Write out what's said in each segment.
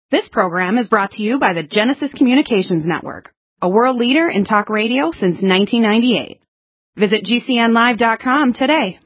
This program is brought to you by the Genesis Communications Network, a world leader in talk radio since 1998. Visit GCNlive.com today.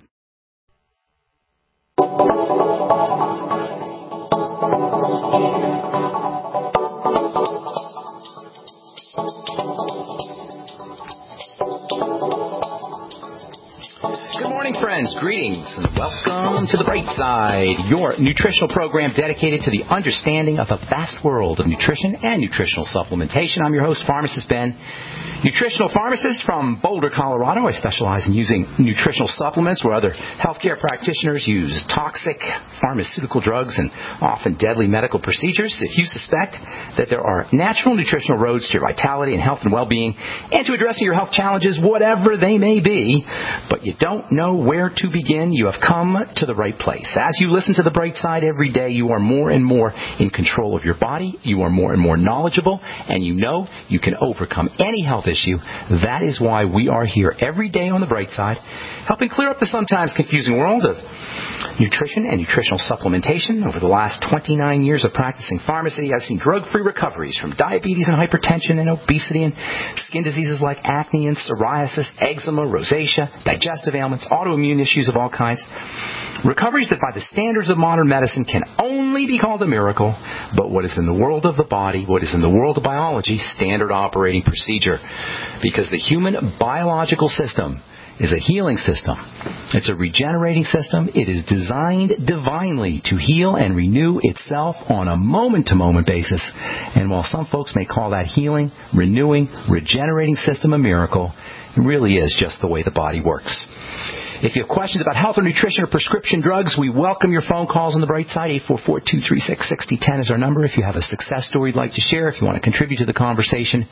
Good morning, friends. Greetings and welcome to The Bright Side, your nutritional program dedicated to the understanding of the vast world of nutrition and nutritional supplementation. I'm your host, Pharmacist Ben, nutritional pharmacist from Boulder, Colorado. I specialize in using nutritional supplements where other healthcare practitioners use toxic pharmaceutical drugs and often deadly medical procedures. If you suspect that there are natural nutritional roads to your vitality and health and well-being and to addressing your health challenges, whatever they may be, but you don't know where to begin, you have come to the right place. As you listen to The Bright Side every day, you are more and more in control of your body, you are more and more knowledgeable, and you know you can overcome any health issue. That is why we are here every day on The Bright Side, helping clear up the sometimes confusing world of nutrition and nutritional supplementation. Over the last 29 years of practicing pharmacy, I've seen drug-free recoveries from diabetes and hypertension and obesity and skin diseases like acne and psoriasis, eczema, rosacea, digestive ailments, autoimmune issues of all kinds. Recoveries that by the standards of modern medicine can only be called a miracle, but what is in the world of the body, what is in the world of biology, standard operating procedure. Because the human biological system is a healing system. It's a regenerating system. It is designed divinely to heal and renew itself on a moment-to-moment basis. And while some folks may call that healing, renewing, regenerating system a miracle, it really is just the way the body works. If you have questions about health or nutrition or prescription drugs, we welcome your phone calls on The Bright Side. 844-236-6010 is our number. If you have a success story you'd like to share, if you want to contribute to the conversation,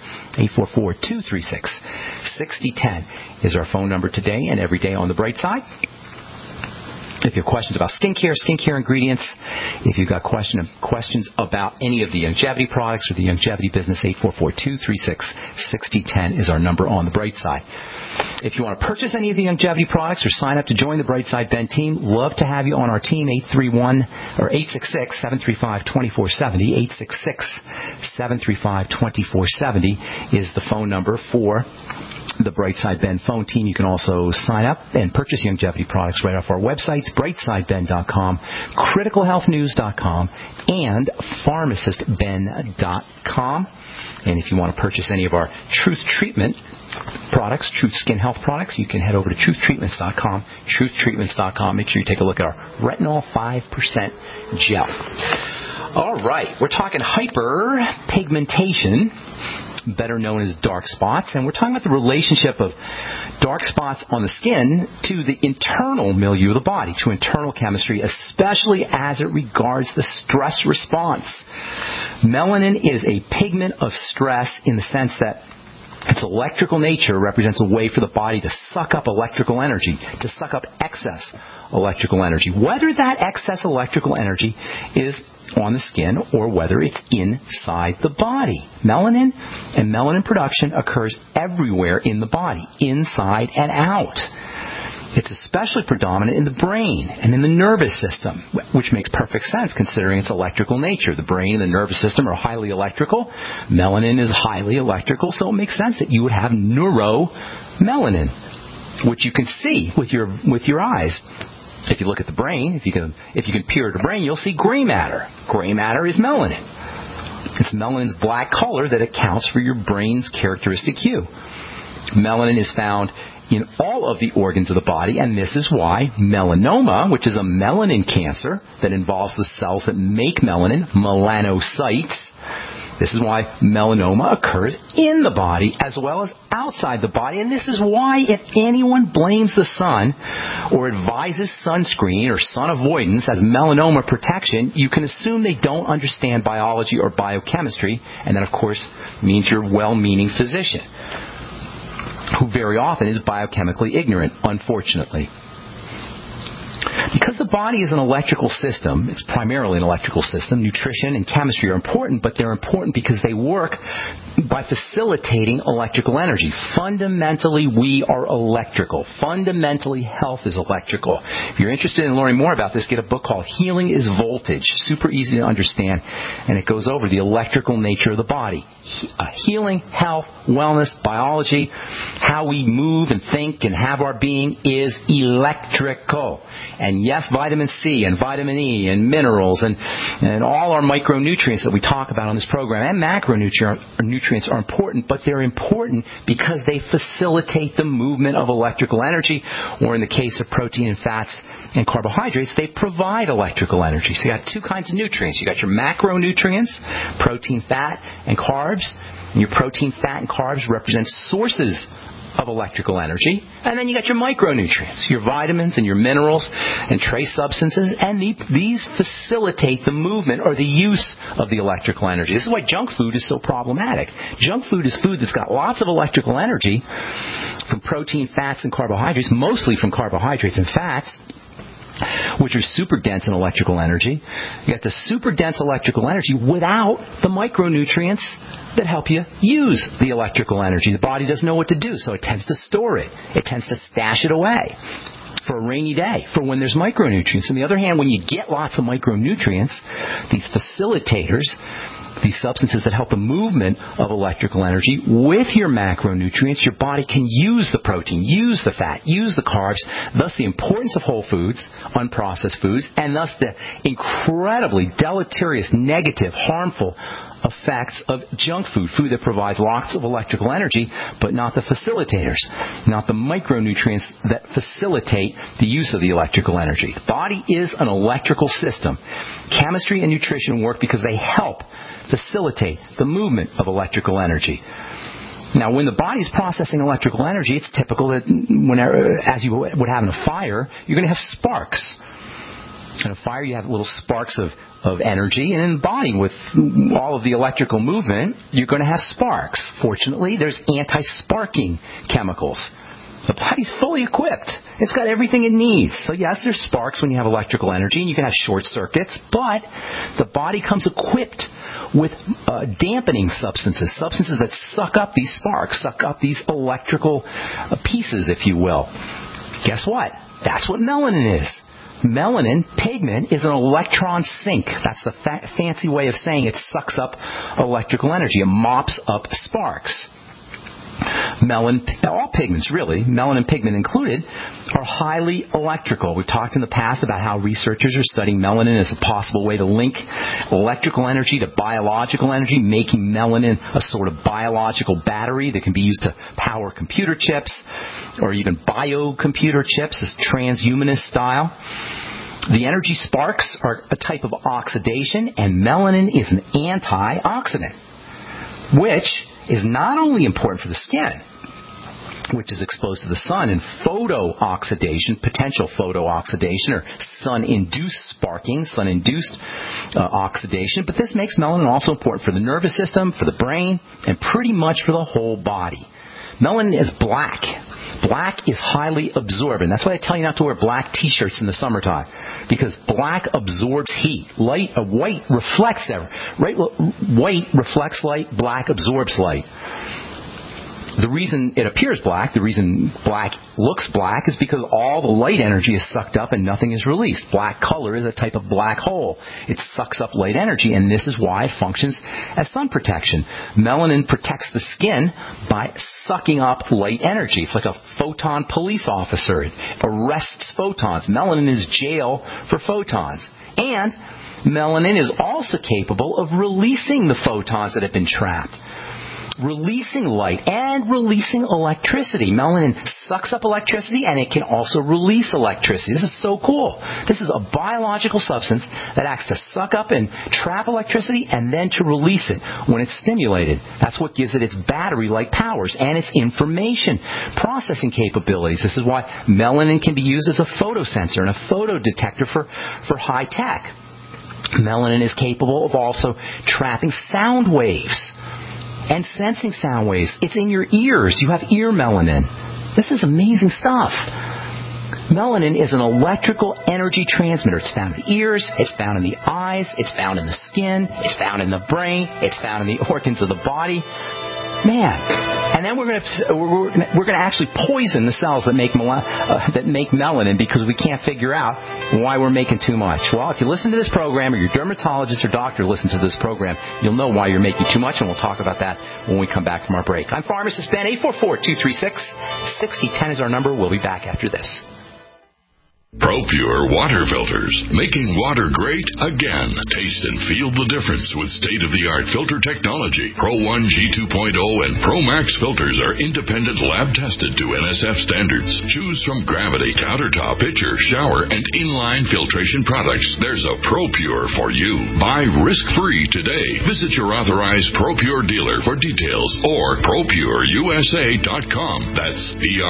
844-236-6010 is our phone number today and every day on The Bright Side. If you have questions about skincare ingredients, if you've got questions about any of the longevity products or the longevity business, 844-236-6010 is our number on The Bright Side. If you want to purchase any of the longevity products or sign up to join the Bright Side Ben team, love to have you on our team. 866-735-2470. 866-735-2470 is the phone number for the Bright Side Ben phone team. You can also sign up and purchase longevity products right off our websites, brightsideben.com, criticalhealthnews.com, and pharmacistben.com. And if you want to purchase any of our Truth Treatment products, Truth Skin Health products, you can head over to truthtreatments.com, truthtreatments.com. Make sure you take a look at our retinol 5% gel. All right, we're talking hyperpigmentation, better known as dark spots, and we're talking about the relationship of dark spots on the skin to the internal milieu of the body, to internal chemistry, especially as it regards the stress response. Melanin is a pigment of stress in the sense that its electrical nature represents a way for the body to suck up electrical energy, to suck up excess electrical energy, whether that excess electrical energy is on the skin or whether it's inside the body. Melanin and melanin production occurs everywhere in the body, inside and out. It's especially predominant in the brain and in the nervous system, which makes perfect sense considering its electrical nature. The brain and the nervous system are highly electrical. Melanin is highly electrical, so it makes sense that you would have neuromelanin, which you can see with your eyes. If you look at the brain, if you can peer at the brain, you'll see gray matter. Gray matter is melanin. It's melanin's black color that accounts for your brain's characteristic hue. Melanin is found in all of the organs of the body, and this is why melanoma, which is a melanin cancer that involves the cells that make melanin, melanocytes, this is why melanoma occurs in the body as well as outside the body. And this is why if anyone blames the sun or advises sunscreen or sun avoidance as melanoma protection, you can assume they don't understand biology or biochemistry, and that, of course, means you're a well-meaning physician who very often is biochemically ignorant, unfortunately. Because the body is an electrical system. It's primarily an electrical system. Nutrition and chemistry are important, but they're important because they work by facilitating electrical energy. Fundamentally, we are electrical. Fundamentally, health is electrical. If you're interested in learning more about this, get a book called Healing is Voltage. Super easy to understand, and it goes over the electrical nature of the body. Healing, health, wellness, biology, how we move and think and have our being is electrical. And yes, vitamin C and vitamin E and minerals and all our micronutrients that we talk about on this program and macronutrients are important, but they're important because they facilitate the movement of electrical energy, or in the case of protein and fats and carbohydrates, they provide electrical energy. So you got two kinds of nutrients. You got your macronutrients, protein, fat, and carbs. And your protein, fat, and carbs represent sources of electrical energy. And then you got your micronutrients, your vitamins and your minerals and trace substances, and these facilitate the movement or the use of the electrical energy. This is why junk food is so problematic. Junk food is food that's got lots of electrical energy from protein, fats, and carbohydrates, mostly from carbohydrates and fats, which are super dense in electrical energy. You get the super dense electrical energy without the micronutrients that help you use the electrical energy. The body doesn't know what to do, so it tends to store it. It tends to stash it away for a rainy day, for when there's micronutrients. On the other hand, when you get lots of micronutrients, these facilitators, these substances that help the movement of electrical energy with your macronutrients, your body can use the protein, use the fat, use the carbs, thus the importance of whole foods, unprocessed foods, and thus the incredibly deleterious, negative, harmful effects of junk food, food that provides lots of electrical energy, but not the facilitators, not the micronutrients that facilitate the use of the electrical energy. The body is an electrical system. Chemistry and nutrition work because they help facilitate the movement of electrical energy. Now, when the body is processing electrical energy, it's typical that whenever, as you would have in a fire, you're going to have sparks. In a fire, you have little sparks of energy, and in the body, with all of the electrical movement, you're going to have sparks. Fortunately, there's anti-sparking chemicals. The body's fully equipped. It's got everything it needs. So yes, there's sparks when you have electrical energy, and you can have short circuits, but the body comes equipped with dampening substances that suck up these sparks, suck up these electrical pieces, if you will. Guess what? That's what melanin is. Melanin, pigment, is an electron sink. That's the fancy way of saying it sucks up electrical energy. It mops up sparks. All pigments really, melanin pigment included, are highly electrical. We've talked in the past about how researchers are studying melanin as a possible way to link electrical energy to biological energy, making melanin a sort of biological battery that can be used to power computer chips or even biocomputer chips, as transhumanist style. The energy sparks are a type of oxidation, and melanin is an antioxidant, which is not only important for the skin, which is exposed to the sun in photooxidation, potential photooxidation, or sun-induced sparking, sun-induced oxidation, but this makes melanin also important for the nervous system, for the brain, and pretty much for the whole body. Melanin is black. Black is highly absorbent. That's why I tell you not to wear black T-shirts in the summertime, because black absorbs heat. White reflects white reflects light. Black absorbs light. The reason it appears black, the reason black looks black, is because all the light energy is sucked up and nothing is released. Black color is a type of black hole. It sucks up light energy, and this is why it functions as sun protection. Melanin protects the skin by sucking up light energy. It's like a photon police officer. It arrests photons. Melanin is jail for photons. And melanin is also capable of releasing the photons that have been trapped. Releasing light and releasing electricity. Melanin sucks up electricity, and it can also release electricity. This is so cool. This is a biological substance that acts to suck up and trap electricity and then to release it when it's stimulated. That's what gives it its battery-like powers and its information processing capabilities. This is why melanin can be used as a photosensor and a photodetector for high tech. Melanin is capable of also trapping sound waves and sensing sound waves. It's in your ears. You have ear melanin. This is amazing stuff. Melanin is an electrical energy transmitter. It's found in the ears, it's found in the eyes, it's found in the skin, it's found in the brain, it's found in the organs of the body. Man, and then we're going to actually poison the cells that make melanin because we can't figure out why we're making too much. Well, if you listen to this program, or your dermatologist or doctor listens to this program, you'll know why you're making too much, and we'll talk about that when we come back from our break. I'm Pharmacist Ben. 844-236-6010 is our number. We'll be back after this. ProPure water filters, making water great again. Taste and feel the difference with state-of-the-art filter technology. Pro 1 G2.0 and Pro Max filters are independent lab-tested to NSF standards. Choose from Gravity, Countertop, Pitcher, Shower, and Inline filtration products. There's a ProPure for you. Buy risk-free today. Visit your authorized ProPure dealer for details or ProPureUSA.com. That's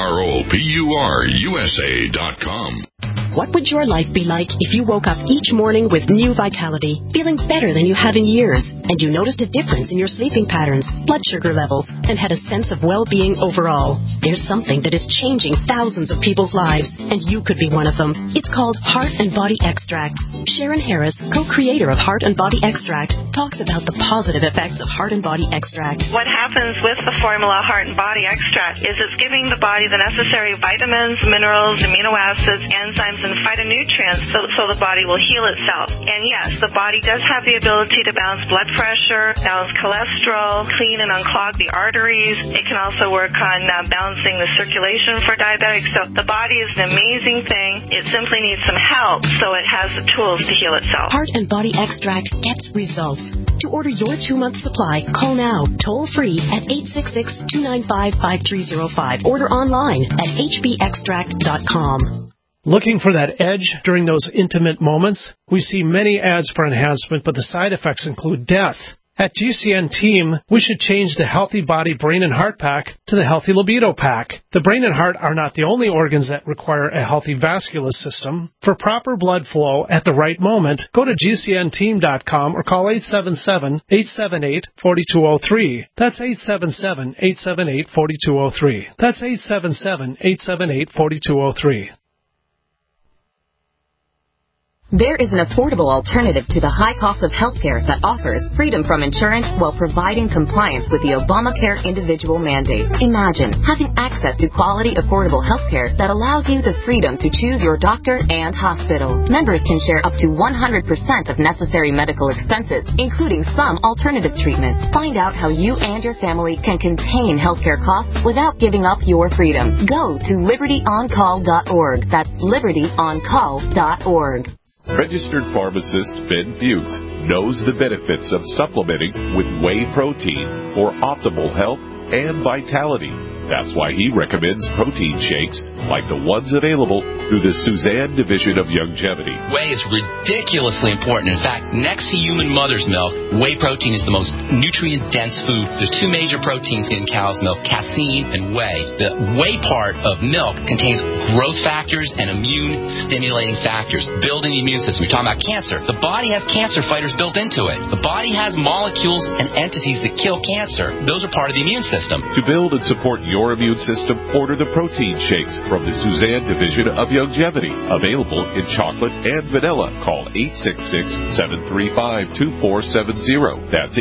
ProPureUSA.com. What would your life be like if you woke up each morning with new vitality, feeling better than you have in years, and you noticed a difference in your sleeping patterns, blood sugar levels, and had a sense of well-being overall? There's something that is changing thousands of people's lives, and you could be one of them. It's called Heart and Body Extract. Sharon Harris, co-creator of Heart and Body Extract, talks about the positive effects of Heart and Body Extract. What happens with the formula Heart and Body Extract is it's giving the body the necessary vitamins, minerals, amino acids, enzymes, and phytonutrients so the body will heal itself. And yes, the body does have the ability to balance blood pressure, balance cholesterol, clean and unclog the arteries. It can also work on balancing the circulation for diabetics. So the body is an amazing thing. It simply needs some help so it has the tools to heal itself. Heart and Body Extract gets results. To order your 2-month supply, call now, toll free at 866-295-5305. Order online at hbextract.com. Looking for that edge during those intimate moments? We see many ads for enhancement, but the side effects include death. At GCN Team, we should change the Healthy Body Brain and Heart Pack to the Healthy Libido Pack. The brain and heart are not the only organs that require a healthy vascular system. For proper blood flow at the right moment, go to GCNteam.com or call 877-878-4203. That's 877-878-4203. That's 877-878-4203. There is an affordable alternative to the high cost of healthcare that offers freedom from insurance while providing compliance with the Obamacare individual mandate. Imagine having access to quality, affordable healthcare that allows you the freedom to choose your doctor and hospital. Members can share up to 100% of necessary medical expenses, including some alternative treatments. Find out how you and your family can contain healthcare costs without giving up your freedom. Go to libertyoncall.org. That's libertyoncall.org. Registered pharmacist Ben Fuchs knows the benefits of supplementing with whey protein for optimal health and vitality. That's why he recommends protein shakes like the ones available through the Suzanne Division of Youngevity. Whey is ridiculously important. In fact, next to human mother's milk, whey protein is the most nutrient-dense food. There's 2 major proteins in cow's milk, casein and whey. The whey part of milk contains growth factors and immune-stimulating factors, building the immune system. We're talking about cancer. The body has cancer fighters built into it. The body has molecules and entities that kill cancer. Those are part of the immune system. To build and support your immune system, order the protein shakes from the Suzanne Division of Youngevity. Available in chocolate and vanilla. Call 866-735-2470. That's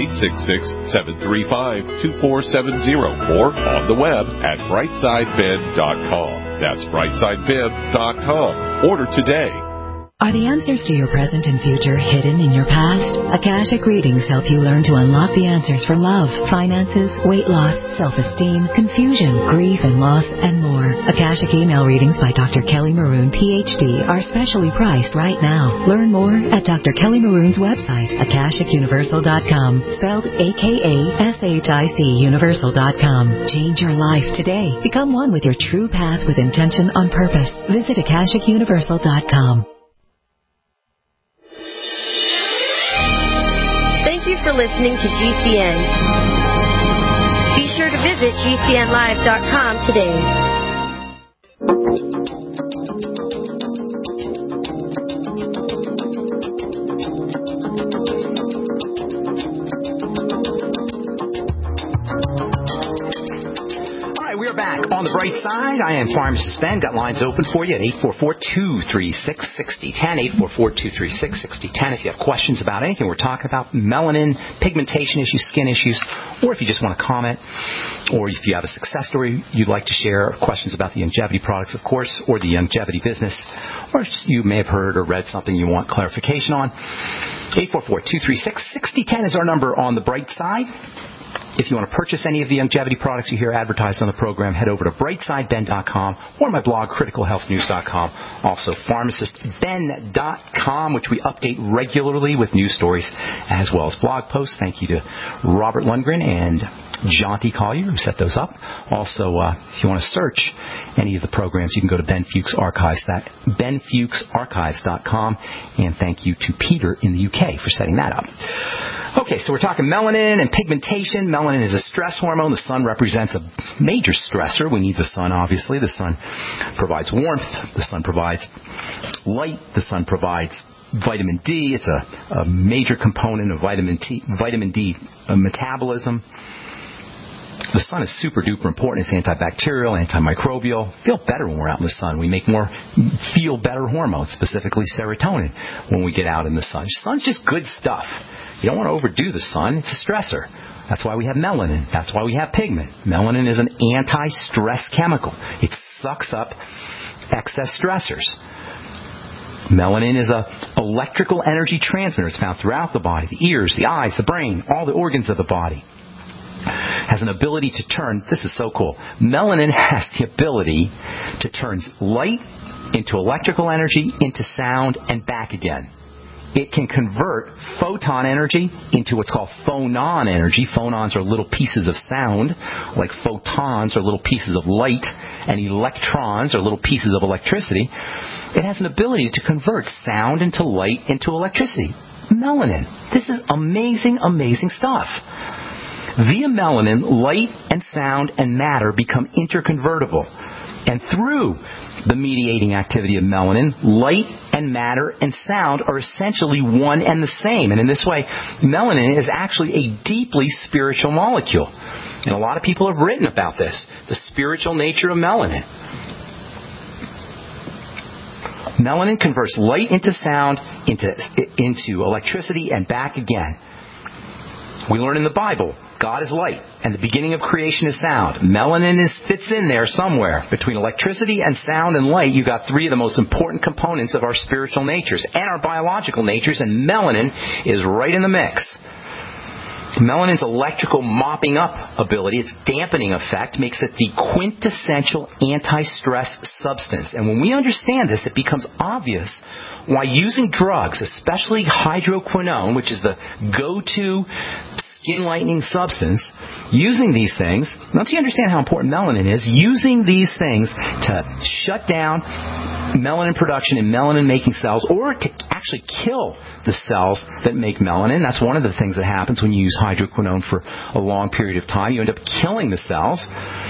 866-735-2470. Or on the web at brightsideben.com. That's brightsideben.com. Order today. Are the answers to your present and future hidden in your past? Akashic Readings help you learn to unlock the answers for love, finances, weight loss, self-esteem, confusion, grief and loss, and more. Akashic email readings by Dr. Kelly Maroon, Ph.D. are specially priced right now. Learn more at Dr. Kelly Maroon's website, AkashicUniversal.com, spelled AKASHIC Universal.com. Change your life today. Become one with your true path with intention on purpose. Visit AkashicUniversal.com. Thank you for listening to GCN. Be sure to visit GCNlive.com today. All right, we are back On the bright side, I am Pharmacist Ben. Got lines open for you at 844-236-6010, 844-236-6010. If you have questions about anything we're talking about, melanin, pigmentation issues, skin issues, or if you just want to comment, or if you have a success story you'd like to share, questions about the Youngevity products, of course, or the Youngevity business, or you may have heard or read something you want clarification on, 844-236-6010 is our number on the bright side. If you want to purchase any of the Youngevity products you hear advertised on the program, head over to brightsideben.com or my blog, criticalhealthnews.com. Also, pharmacistben.com, which we update regularly with news stories as well as blog posts. Thank you to Robert Lundgren and Jonty Collier, who set those up. Also, if you want to search any of the programs, you can go to Ben Fuchs Archives, benfuchsarchives.com. And thank you to Peter in the UK for setting that up. Okay, so we're talking melanin and pigmentation. Melanin is a stress hormone. The sun represents a major stressor. We need the sun, obviously. The sun provides warmth. The sun provides light. The sun provides vitamin D. It's a major component of vitamin D metabolism. The sun is super duper important. It's antibacterial, antimicrobial. Feel better when we're out in the sun. We make more feel better hormones, specifically serotonin, when we get out in the sun. The sun's just good stuff. You don't want to overdo the sun. It's a stressor. That's why we have melanin. That's why we have pigment. Melanin is an anti-stress chemical. It sucks up excess stressors. Melanin is an electrical energy transmitter. It's found throughout the body, the ears, the eyes, the brain, all the organs of the body. Has an ability to turn, this is so cool, melanin has the ability to turn light into electrical energy, into sound, and back again. It can convert photon energy into what's called phonon energy. Phonons are little pieces of sound, like photons are little pieces of light, and electrons are little pieces of electricity. It has an ability to convert sound into light into electricity. Melanin. This is amazing, amazing stuff. Via melanin, light and sound and matter become interconvertible. And through the mediating activity of melanin, light and matter and sound are essentially one and the same. And in this way, melanin is actually a deeply spiritual molecule. And a lot of people have written about this, the spiritual nature of melanin. Melanin converts light into sound, into electricity, and back again. We learn in the Bible, God is light, and the beginning of creation is sound. Melanin fits in there somewhere. Between electricity and sound and light, you got three of the most important components of our spiritual natures and our biological natures, and melanin is right in the mix. Melanin's electrical mopping up ability, its dampening effect, makes it the quintessential anti-stress substance. And when we understand this, it becomes obvious why using drugs, especially hydroquinone, which is the go-to skin lightening substance, using these things, once you understand how important melanin is, using these things to shut down melanin production in melanin-making cells, or to actually kill the cells that make melanin. That's one of the things that happens when you use hydroquinone for a long period of time. You end up killing the cells.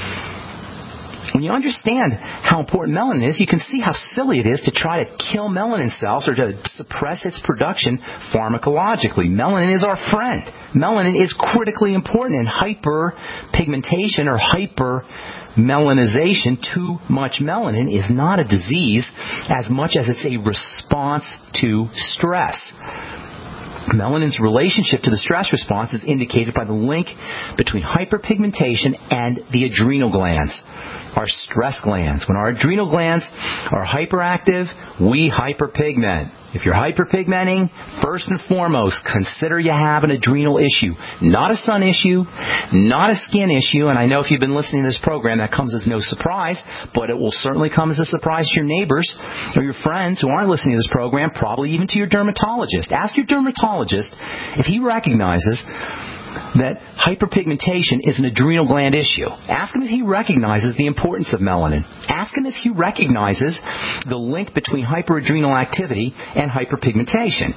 When you understand how important melanin is, you can see how silly it is to try to kill melanin cells or to suppress its production pharmacologically. Melanin is our friend. Melanin is critically important in hyperpigmentation or hypermelanization. Too much melanin is not a disease as much as it's a response to stress. Melanin's relationship to the stress response is indicated by the link between hyperpigmentation and the adrenal glands, our stress glands. When our adrenal glands are hyperactive, we hyperpigment. If you're hyperpigmenting, first and foremost, consider you have an adrenal issue. Not a sun issue, not a skin issue. And I know if you've been listening to this program, that comes as no surprise, but it will certainly come as a surprise to your neighbors or your friends who aren't listening to this program, probably even to your dermatologist. Ask your dermatologist if he recognizes that hyperpigmentation is an adrenal gland issue. Ask him if he recognizes the importance of melanin. Ask him if he recognizes the link between hyperadrenal activity and hyperpigmentation.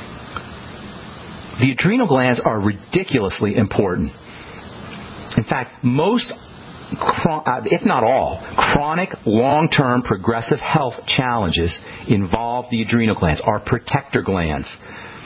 The adrenal glands are ridiculously important. In fact, most, if not all, chronic, long-term, progressive health challenges involve the adrenal glands, our protector glands.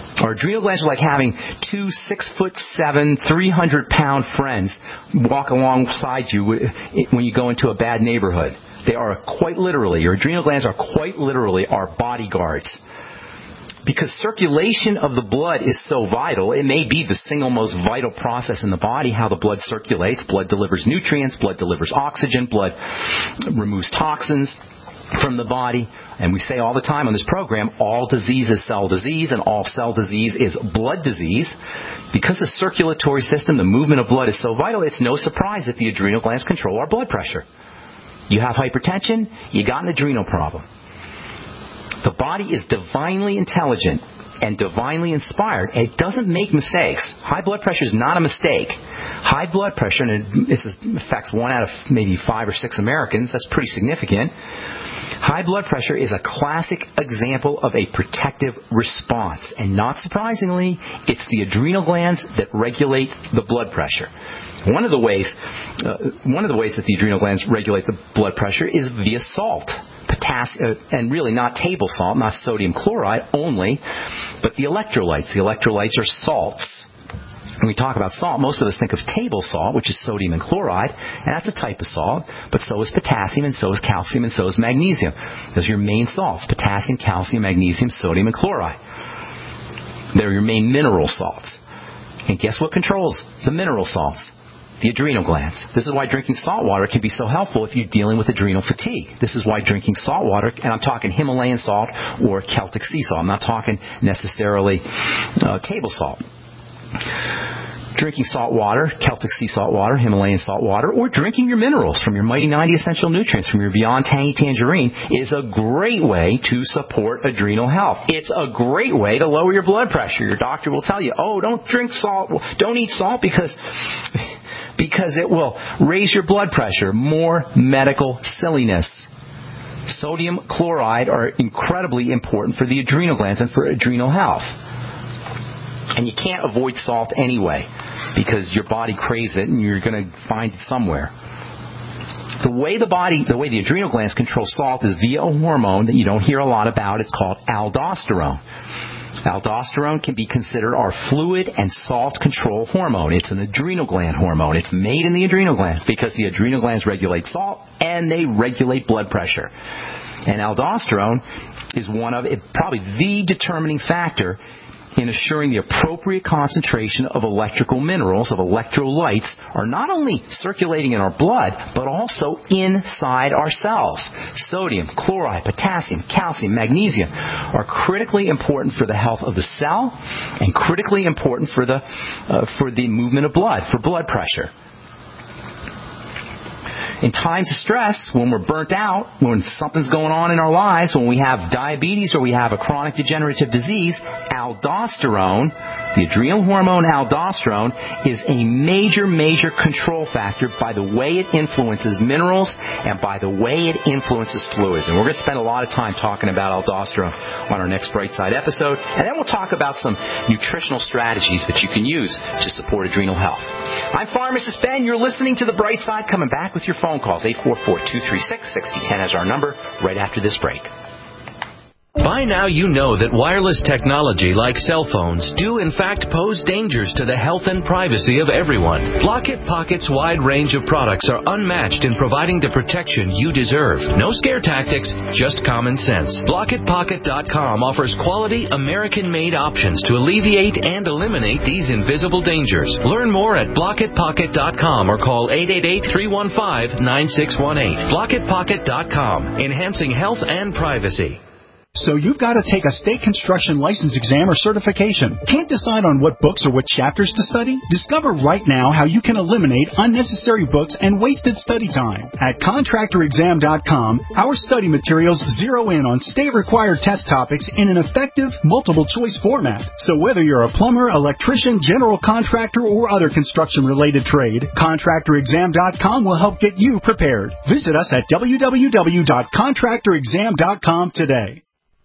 Our adrenal glands are like having 2 6'7", 300-pound friends walk alongside you when you go into a bad neighborhood. They are quite literally, your adrenal glands are quite literally our bodyguards. Because circulation of the blood is so vital, it may be the single most vital process in the body, how the blood circulates. Blood delivers nutrients, blood delivers oxygen, blood removes toxins from the body. And we say all the time on this program, all disease is cell disease and all cell disease is blood disease. Because the circulatory system, the movement of blood is so vital, it's no surprise that the adrenal glands control our blood pressure. You have hypertension, you got an adrenal problem. The body is divinely intelligent and divinely inspired. It doesn't make mistakes. High blood pressure is not a mistake. High blood pressure, and it affects 1 out of maybe 5 or 6 Americans. That's pretty significant. High blood pressure is a classic example of a protective response. And not surprisingly, it's the adrenal glands that regulate the blood pressure. One of the ways that the adrenal glands regulate the blood pressure is via salt. Potassium, and really not table salt, not sodium chloride only, but the electrolytes. The electrolytes are salts. When we talk about salt, most of us think of table salt, which is sodium and chloride, and that's a type of salt, but so is potassium, and so is calcium, and so is magnesium. Those are your main salts: potassium, calcium, magnesium, sodium, and chloride. They're your main mineral salts. And guess what controls the mineral salts? The adrenal glands. This is why drinking salt water can be so helpful if you're dealing with adrenal fatigue. This is why drinking salt water, and I'm talking Himalayan salt or Celtic sea salt. I'm not talking necessarily table salt. Drinking salt water, Celtic sea salt water, Himalayan salt water, or drinking your minerals from your Mighty 90 Essential Nutrients, from your Beyond Tangy Tangerine, is a great way to support adrenal health. It's a great way to lower your blood pressure. Your doctor will tell you, oh, don't drink salt, don't eat salt because it will raise your blood pressure. More medical silliness. Sodium chloride are incredibly important for the adrenal glands and for adrenal health. And you can't avoid salt anyway, because your body craves it and you're going to find it somewhere. The way the adrenal glands control salt is via a hormone that you don't hear a lot about. It's called aldosterone. Aldosterone can be considered our fluid and salt control hormone. It's an adrenal gland hormone. It's made in the adrenal glands because the adrenal glands regulate salt and they regulate blood pressure. And aldosterone is probably the determining factor in assuring the appropriate concentration of electrical minerals, of electrolytes, are not only circulating in our blood, but also inside our cells. Sodium, chloride, potassium, calcium, magnesium are critically important for the health of the cell and critically important for the movement of blood, for blood pressure. In times of stress, when we're burnt out, when something's going on in our lives, when we have diabetes or we have a chronic degenerative disease, aldosterone, the adrenal hormone aldosterone, is a major, major control factor by the way it influences minerals and by the way it influences fluids. And we're going to spend a lot of time talking about aldosterone on our next Bright Side episode. And then we'll talk about some nutritional strategies that you can use to support adrenal health. I'm Pharmacist Ben. You're listening to The Bright Side. Coming back with your phone calls. 844-236-6010 is our number right after this break. By now you know that wireless technology like cell phones do in fact pose dangers to the health and privacy of everyone. Block-It Pocket's wide range of products are unmatched in providing the protection you deserve. No scare tactics, just common sense. BlockItPocket.com offers quality American-made options to alleviate and eliminate these invisible dangers. Learn more at BlockItPocket.com or call 888-315-9618. BlockItPocket.com, enhancing health and privacy. So you've got to take a state construction license exam or certification. Can't decide on what books or what chapters to study? Discover right now how you can eliminate unnecessary books and wasted study time. At ContractorExam.com, our study materials zero in on state-required test topics in an effective, multiple-choice format. So whether you're a plumber, electrician, general contractor, or other construction-related trade, ContractorExam.com will help get you prepared. Visit us at www.ContractorExam.com today.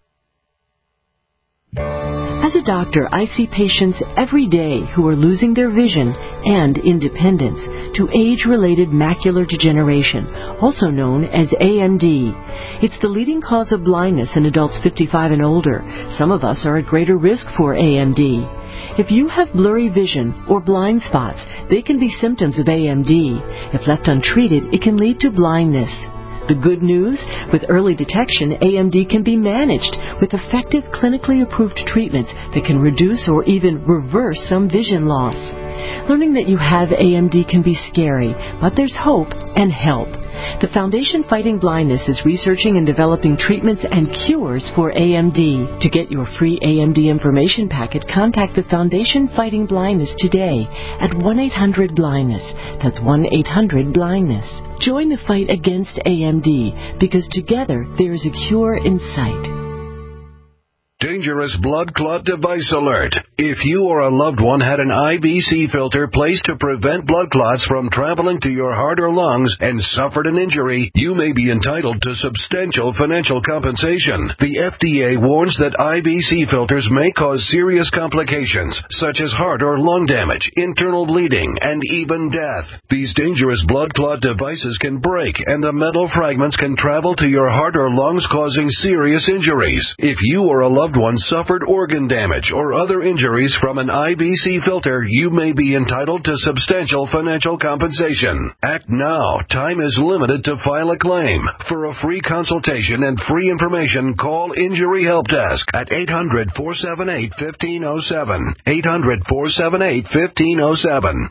As a doctor, I see patients every day who are losing their vision and independence to age-related macular degeneration, also known as AMD. It's the leading cause of blindness in adults 55 and older. Some of us are at greater risk for AMD. If you have blurry vision or blind spots, they can be symptoms of AMD. If left untreated, it can lead to blindness. The good news, with early detection, AMD can be managed with effective clinically approved treatments that can reduce or even reverse some vision loss. Learning that you have AMD can be scary, but there's hope and help. The Foundation Fighting Blindness is researching and developing treatments and cures for AMD. To get your free AMD information packet, contact the Foundation Fighting Blindness today at 1-800-BLINDNESS. That's 1-800-BLINDNESS. Join the fight against AMD, because together there is a cure in sight. Dangerous blood clot device alert. If you or a loved one had an IBC filter placed to prevent blood clots from traveling to your heart or lungs and suffered an injury, you may be entitled to substantial financial compensation. The FDA warns that IBC filters may cause serious complications, such as heart or lung damage, internal bleeding, and even death. These dangerous blood clot devices can break, and the metal fragments can travel to your heart or lungs, causing serious injuries. If you or a loved one suffered organ damage or other injuries from an IBC filter, you may be entitled to substantial financial compensation. Act now. Time is limited to file a claim. For a free consultation and free information, call Injury Help Desk at 800-478-1507. 800-478-1507.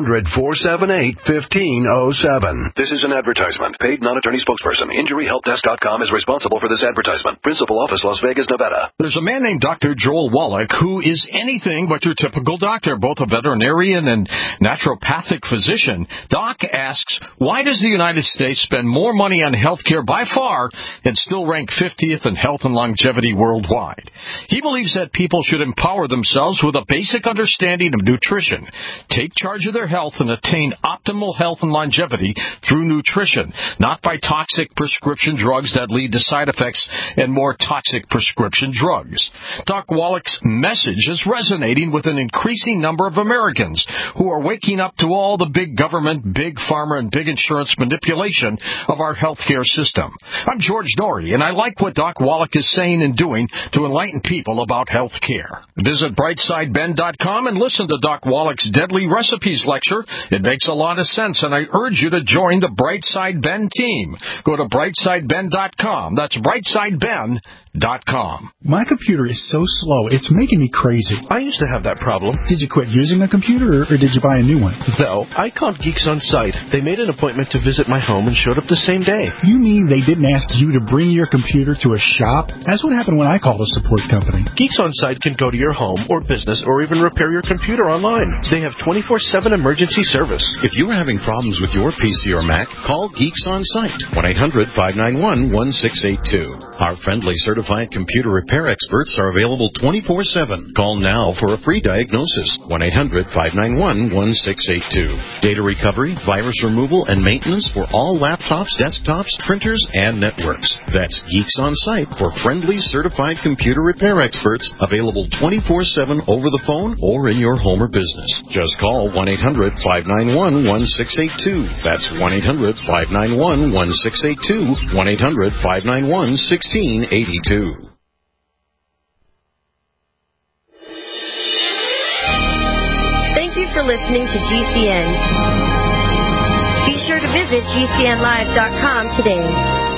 800-478-1507. This is an advertisement. Paid non-attorney spokesperson. InjuryHelpDesk.com is responsible for this advertisement. Principal office, Las Vegas, Nevada. There's a man named Dr. Joel Wallach who is anything but your typical doctor, both a veterinarian and naturopathic physician. Doc asks, why does the United States spend more money on health care by far and still rank 50th in health and longevity worldwide? He believes that people should empower themselves with a basic understanding of nutrition, take charge of their health, and attain optimal health and longevity through nutrition, not by toxic prescription drugs that lead to side effects and more toxic prescription drugs. Doc Wallach's message is resonating with an increasing number of Americans who are waking up to all the big government, big pharma, and big insurance manipulation of our healthcare system. I'm George Norrie, and I like what Doc Wallach is saying and doing to enlighten people about health care. Visit brightsideben.com and listen to Doc Wallach's Deadly Recipes lecture. It makes a lot of sense, and I urge you to join the Brightside Ben team. Go to brightsideben.com. That's brightsideben.com. My computer is so slow, it's making me crazy. I used to have that problem. Did you quit using a computer, or did you buy a new one? No, I called Geeks On Site. They made an appointment to visit my home and showed up the same day. You mean they didn't ask you to bring your computer to a shop? That's what happened when I called a support company. Geeks On Site can go to your home or business or even repair your computer online. They have 24/7 emergency service. If you're having problems with your PC or Mac, call Geeks On Site. 1-800-591-1682. Our friendly certified computer repair experts are available 24/7. Call now for a free diagnosis. 1-800-591-1682. Data recovery, virus removal, and maintenance for all laptops, desktops, printers, and networks. That's Geeks On Site for friendly certified computer repair experts, available 24/7 over the phone or in your home or business. Just call 1-800-591-1682. That's 1-800-591-1682. 1-800-591-1682. Thank you for listening to GCN. Be sure to visit GCNlive.com today.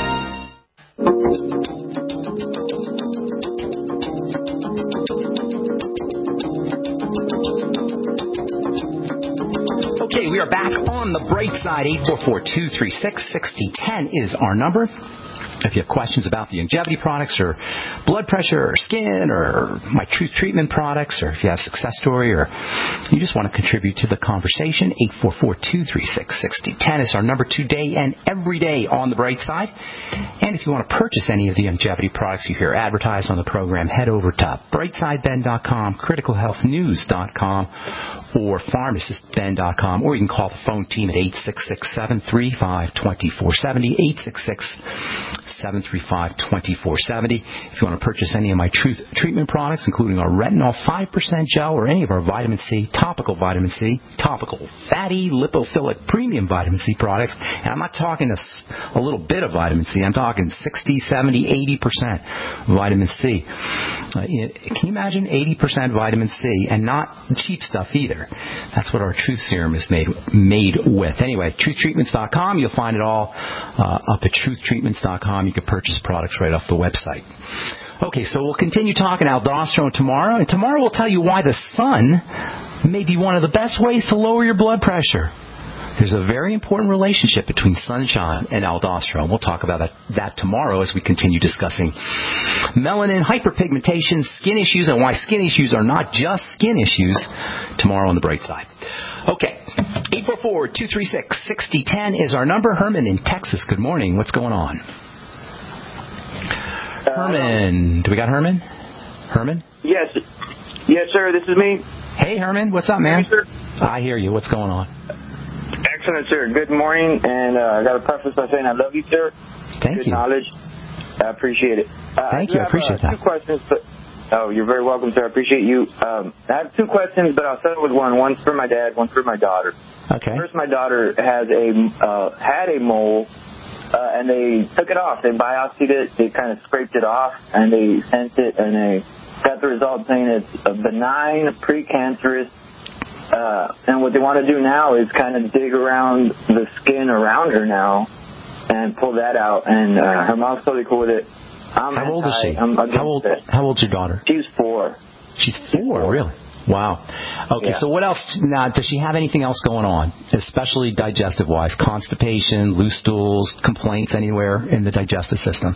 Okay, we are back on the bright side. 844-236-6010 is our number. If you have questions about the longevity products or blood pressure or skin or my Truth Treatment products, or if you have a success story or you just want to contribute to the conversation, 844-236-6010 is our number today and every day on the bright side. And if you want to purchase any of the longevity products you hear advertised on the program, head over to brightsideben.com, criticalhealthnews.com, or pharmacistben.com, or you can call the phone team at 866-735-2470, 735-2470. If you want to purchase any of my Truth treatment products, including our retinol 5% gel or any of our vitamin C, topical fatty lipophilic premium vitamin C products, and I'm not talking a little bit of vitamin C, I'm talking 60, 70, 80% vitamin C. Can you imagine 80% vitamin C, and not cheap stuff either? That's what our Truth Serum is made with. Anyway, truthtreatments.com, you'll find it all up at truthtreatments.com. You can purchase products right off the website. Okay, so we'll continue talking aldosterone tomorrow, and tomorrow we'll tell you why the sun may be one of the best ways to lower your blood pressure. There's a very important relationship between sunshine and aldosterone. We'll talk about that tomorrow as we continue discussing melanin, hyperpigmentation, skin issues, and why skin issues are not just skin issues tomorrow on the bright side. Okay, 844-236-6010 is our number. Herman in Texas, good morning. What's going on? Herman. Do we got Herman? Herman? Yes. Yes, sir. This is me. Hey, Herman. What's up, man? Hey, sir. I hear you. What's going on? Excellent, sir. Good morning. And I got to preface by saying I love you, sir. Thank you. Good knowledge. I appreciate it. Thank you. I appreciate that. Two questions. You're very welcome, sir. I appreciate you. I have two questions, but I'll start with one. One's for my dad, one's for my daughter. Okay. First, my daughter has had a mole, and they took it off. They biopsied it. They kind of scraped it off, and they sent it, and they got the result saying it's a benign precancerous. And what they want to do now is kind of dig around the skin around her now and pull that out. And her mom's totally cool with it. How old is she? How old's your daughter? She's 4. She's 4, really? Wow. Okay, Yeah. so what else? Now, does she have anything else going on, especially digestive-wise? Constipation, loose stools, complaints anywhere in the digestive system?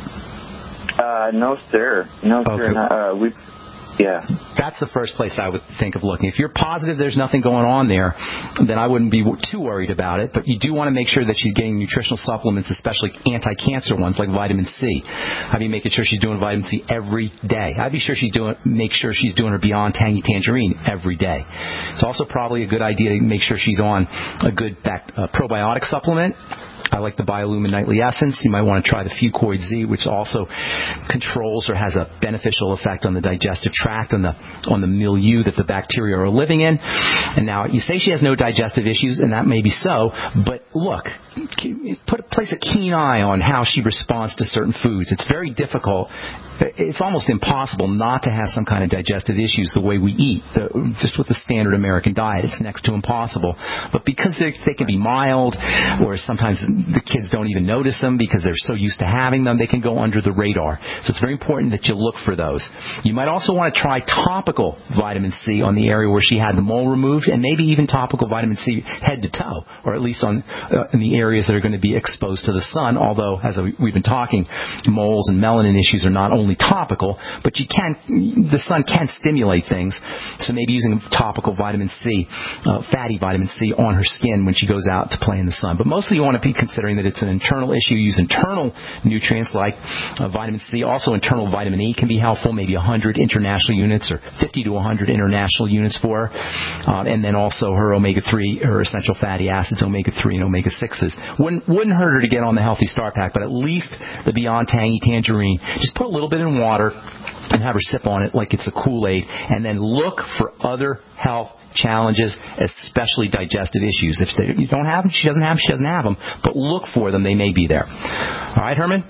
No, sir. No, okay. sir. Yeah. That's the first place I would think of looking. If you're positive there's nothing going on there, then I wouldn't be too worried about it. But you do want to make sure that she's getting nutritional supplements, especially anti-cancer ones like vitamin C. I'd be making sure she's doing vitamin C every day. I'd be sure make sure she's doing her Beyond Tangy Tangerine every day. It's also probably a good idea to make sure she's on a good probiotic supplement. I like the Biolumin Nightly Essence. You might want to try the Fucoid Z, which also controls or has a beneficial effect on the digestive tract, on the milieu that the bacteria are living in. And now, you say she has no digestive issues, and that may be so, but look, place a keen eye on how she responds to certain foods. It's very difficult. It's almost impossible not to have some kind of digestive issues the way we eat. Just with the standard American diet, it's next to impossible. But because they can be mild, or sometimes the kids don't even notice them because they're so used to having them, they can go under the radar. So it's very important that you look for those. You might also want to try topical vitamin C on the area where she had the mole removed, and maybe even topical vitamin C head to toe, or at least in the areas that are going to be exposed to the sun. Although, as we've been talking, moles and melanin issues are not only topical, but the sun can stimulate things. So maybe using topical vitamin C, fatty vitamin C on her skin when she goes out to play in the sun. But mostly you want to be considering that it's an internal issue. Use internal nutrients like vitamin C. Also internal vitamin E can be helpful, maybe 100 international units or 50 to 100 international units for her. And then also her omega-3, her essential fatty acids, omega-3 and omega-6s. Wouldn't hurt her to get on the Healthy Start Pack, but at least the Beyond Tangy Tangerine. Just put a little bit in water and have her sip on it like it's a Kool-Aid, and then look for other health challenges, especially digestive issues. If you don't have them, she doesn't have them, but look for them. They may be there. All right, Herman?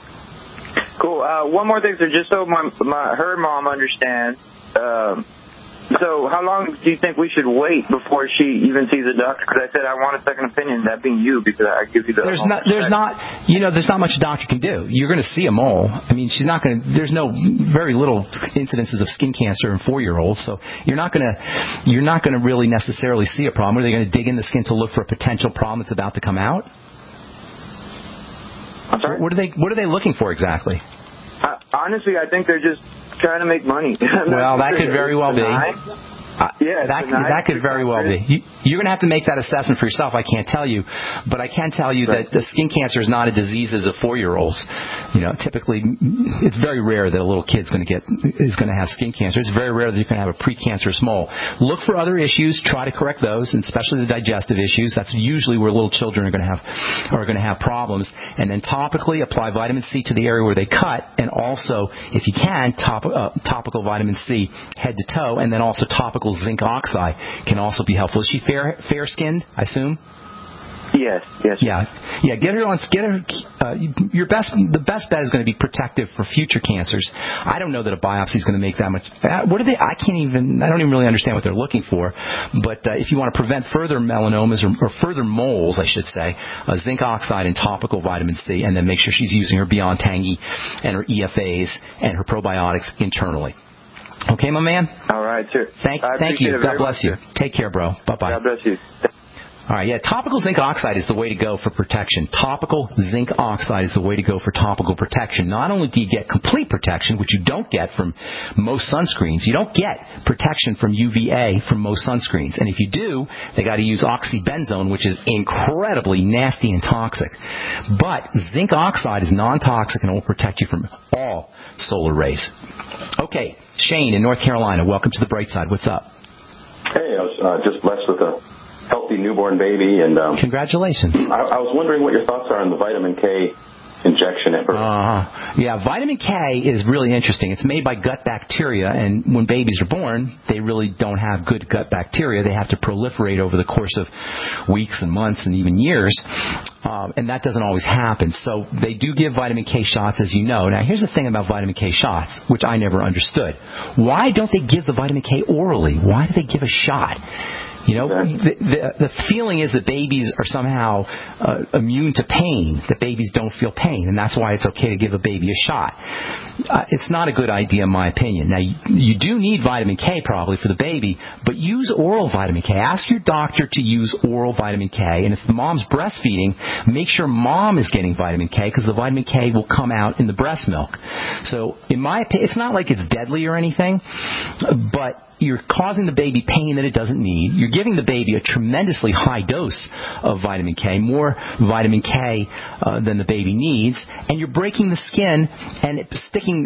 Cool. One more thing, sir, just so her mom understands. So how long do you think we should wait before she even sees a doctor? Because I said I want a second opinion, that being you, because I give you the... There's not much a doctor can do. You're going to see a mole. I mean, there's very little incidences of skin cancer in 4-year-olds, so you're not going to really necessarily see a problem. Are they going to dig in the skin to look for a potential problem that's about to come out? I'm sorry? What are they looking for exactly? Honestly, I think they're just trying to make money. Well, that could very well be. That could very well be. You're going to have to make that assessment for yourself. I can't tell you, but I can tell you that the skin cancer is not a disease as of 4-year-olds. Typically, it's very rare that a little kid's going to have skin cancer. It's very rare that you're going to have a precancerous mole. Look for other issues. Try to correct those, and especially the digestive issues. That's usually where little children are going to have problems. And then topically apply vitamin C to the area where they cut, and also, if you can, topical vitamin C head to toe, and then also topical zinc oxide can also be helpful. Is she fair-skinned, I assume? Yes. Yeah. Get her. The best bet is going to be protective for future cancers. I don't know that a biopsy is going to make that much. What are they? I don't even really understand what they're looking for. But if you want to prevent further melanomas or further moles, I should say, zinc oxide and topical vitamin C, and then make sure she's using her Beyond Tangy and her EFAs and her probiotics internally. Okay, my man? All right, sure. Thank you. God bless you. Take care, bro. Bye-bye. God bless you. All right, topical zinc oxide is the way to go for protection. Topical zinc oxide is the way to go for topical protection. Not only do you get complete protection, which you don't get from most sunscreens, you don't get protection from UVA from most sunscreens. And if you do, they got to use oxybenzone, which is incredibly nasty and toxic. But zinc oxide is non-toxic and it will protect you from all solar rays. Okay, Shane in North Carolina, welcome to the bright side. What's up? Hey, I was just blessed with a healthy newborn baby, and congratulations. I was wondering what your thoughts are on the vitamin K injection at birth. Vitamin K is really interesting. It's made by gut bacteria, and when babies are born, they really don't have good gut bacteria. They have to proliferate over the course of weeks and months and even years, and that doesn't always happen. So they do give vitamin K shots, as you know. Now, here's the thing about vitamin K shots, which I never understood. Why don't they give the vitamin K orally? Why do they give a shot? The feeling is that babies are somehow immune to pain, that babies don't feel pain, and that's why it's okay to give a baby a shot. It's not a good idea in my opinion. Now, you do need vitamin K probably for the baby, but use oral vitamin K. Ask your doctor to use oral vitamin K, and if mom's breastfeeding, make sure mom is getting vitamin K, because the vitamin K will come out in the breast milk. So, in my opinion, it's not like it's deadly or anything, but you're causing the baby pain that it doesn't need. You're giving the baby a tremendously high dose of vitamin K, more vitamin K than the baby needs, and you're breaking the skin and sticking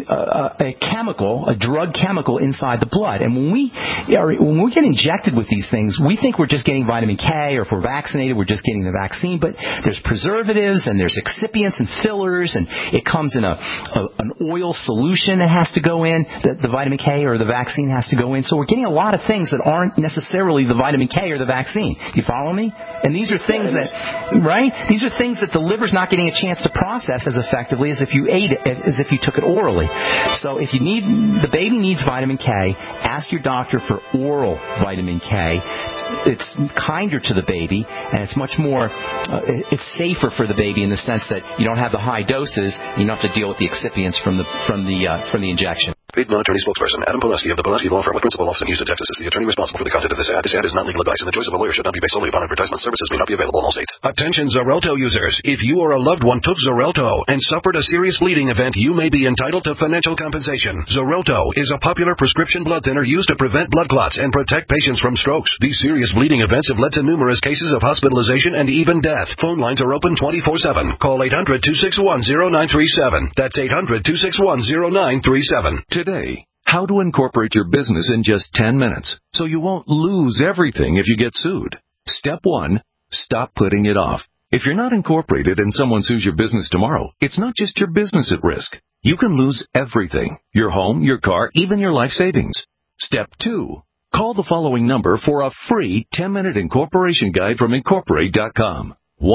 a drug chemical inside the blood. And when we get injected with these things, we think we're just getting vitamin K, or if we're vaccinated, we're just getting the vaccine, but there's preservatives and there's excipients and fillers, and it comes in an oil solution that has to go in, that the vitamin K or the vaccine has to go in. So we're getting a lot of things that aren't necessarily the vitamin K or the vaccine. You follow me? And these are things these are things that the liver's not getting a chance to process as effectively as if you ate it, as if you took it orally. So if the baby needs vitamin K, ask your doctor for oral vitamin K. It's kinder to the baby, and it's much more, it's safer for the baby in the sense that you don't have the high doses, and you don't have to deal with the excipients from the injection. Paid non-attorney spokesperson Adam Poleski of the Poleski Law Firm with principal office in Houston, Texas is the attorney responsible for the content of this ad. This ad is not legal advice, and the choice of a lawyer should not be based solely upon advertisement. Services may not be available in all states. Attention Xarelto users. If you or a loved one took Xarelto and suffered a serious bleeding event, you may be entitled to financial compensation. Xarelto is a popular prescription blood thinner used to prevent blood clots and protect patients from strokes. These serious bleeding events have led to numerous cases of hospitalization and even death. Phone lines are open 24/7. Call 800-261-0937. That's 800-261-0937. Today, how to incorporate your business in just 10 minutes so you won't lose everything if you get sued. Step 1, stop putting it off. If you're not incorporated and someone sues your business tomorrow, it's not just your business at risk. You can lose everything: your home, your car, even your life savings. Step 2, call the following number for a free 10-minute incorporation guide from Incorporate.com.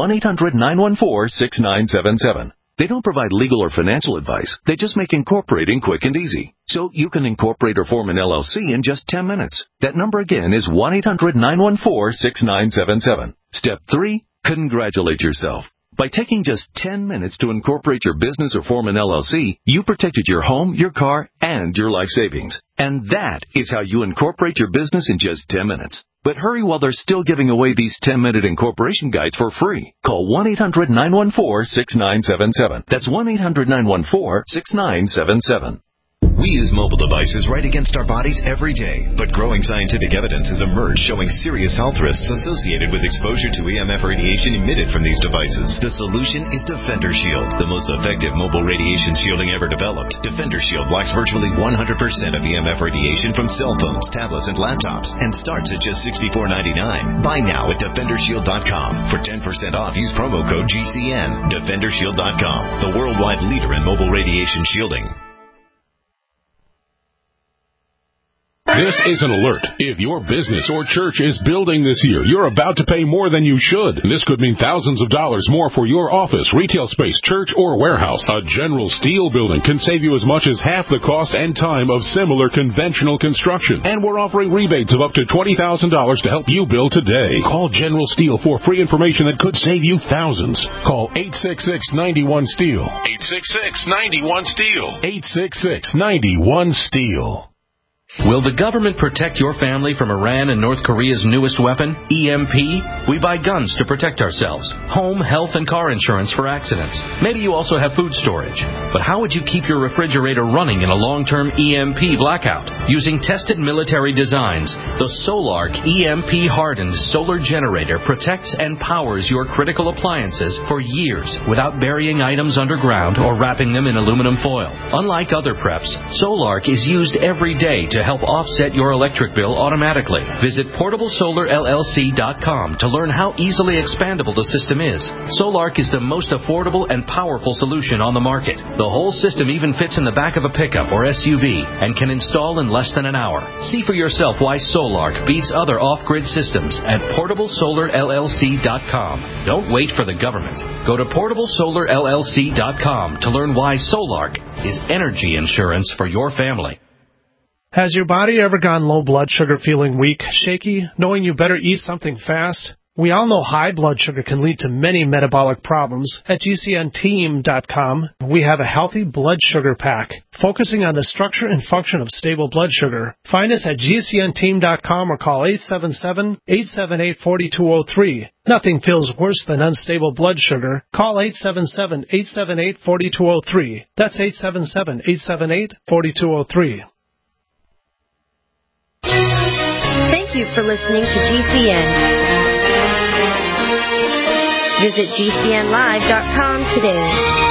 1-800-914-6977. They don't provide legal or financial advice. They just make incorporating quick and easy. So you can incorporate or form an LLC in just 10 minutes. That number again is 1-800-914-6977. Step 3, congratulate yourself. By taking just 10 minutes to incorporate your business or form an LLC, you protected your home, your car, and your life savings. And that is how you incorporate your business in just 10 minutes. But hurry while they're still giving away these 10-minute incorporation guides for free. Call 1-800-914-6977. That's 1-800-914-6977. We use mobile devices right against our bodies every day, but growing scientific evidence has emerged showing serious health risks associated with exposure to EMF radiation emitted from these devices. The solution is Defender Shield, the most effective mobile radiation shielding ever developed. Defender Shield blocks virtually 100% of EMF radiation from cell phones, tablets, and laptops, and starts at just $64.99. Buy now at DefenderShield.com. For 10% off, use promo code GCN. DefenderShield.com, the worldwide leader in mobile radiation shielding. This is an alert. If your business or church is building this year, you're about to pay more than you should. This could mean thousands of dollars more for your office, retail space, church, or warehouse. A General Steel building can save you as much as half the cost and time of similar conventional construction. And we're offering rebates of up to $20,000 to help you build today. Call General Steel for free information that could save you thousands. Call 866-91-STEEL. 866-91-STEEL. 866-91-STEEL. Will the government protect your family from Iran and North Korea's newest weapon, EMP? We buy guns to protect ourselves, home, health, and car insurance for accidents. Maybe you also have food storage. But how would you keep your refrigerator running in a long-term EMP blackout? Using tested military designs, the Solark EMP-hardened solar generator protects and powers your critical appliances for years without burying items underground or wrapping them in aluminum foil. Unlike other preps, Solark is used every day to help offset your electric bill automatically. Visit PortableSolarLLC.com to learn how easily expandable the system is. Solark is the most affordable and powerful solution on the market. The whole system even fits in the back of a pickup or SUV and can install in less than an hour. See for yourself why Solark beats other off-grid systems at PortableSolarLLC.com. Don't wait for the government. Go to PortableSolarLLC.com to learn why Solark is energy insurance for your family. Has your body ever gone low blood sugar, feeling weak, shaky, knowing you better eat something fast? We all know high blood sugar can lead to many metabolic problems. At GCNteam.com, we have a healthy blood sugar pack, focusing on the structure and function of stable blood sugar. Find us at GCNteam.com or call 877-878-4203. Nothing feels worse than unstable blood sugar. Call 877-878-4203. That's 877-878-4203. Thank you for listening to GCN. Visit GCNlive.com today.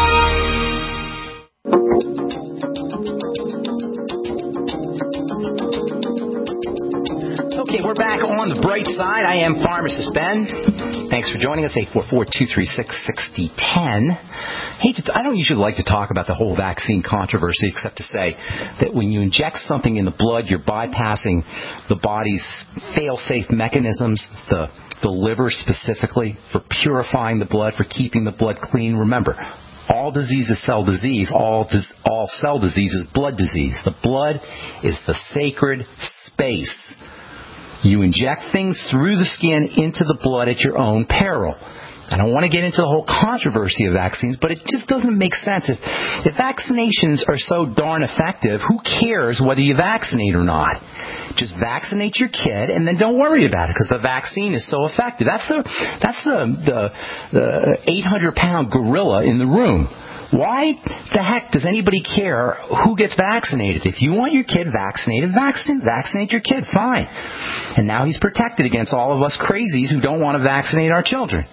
Okay, we're back on the bright side. I am Pharmacist Ben. Thanks for joining us, 844-236-6010. Hey, I don't usually like to talk about the whole vaccine controversy except to say that when you inject something in the blood, you're bypassing the body's fail-safe mechanisms, the liver specifically, for purifying the blood, for keeping the blood clean. Remember, all disease is cell disease. All cell disease is blood disease. The blood is the sacred space. You inject things through the skin into the blood at your own peril. I don't want to get into the whole controversy of vaccines, but it just doesn't make sense. If vaccinations are so darn effective, who cares whether you vaccinate or not? Just vaccinate your kid and then don't worry about it because the vaccine is so effective. That's the 800-pound gorilla in the room. Why the heck does anybody care who gets vaccinated? If you want your kid vaccinated, vaccinate your kid, fine. And now he's protected against all of us crazies who don't want to vaccinate our children.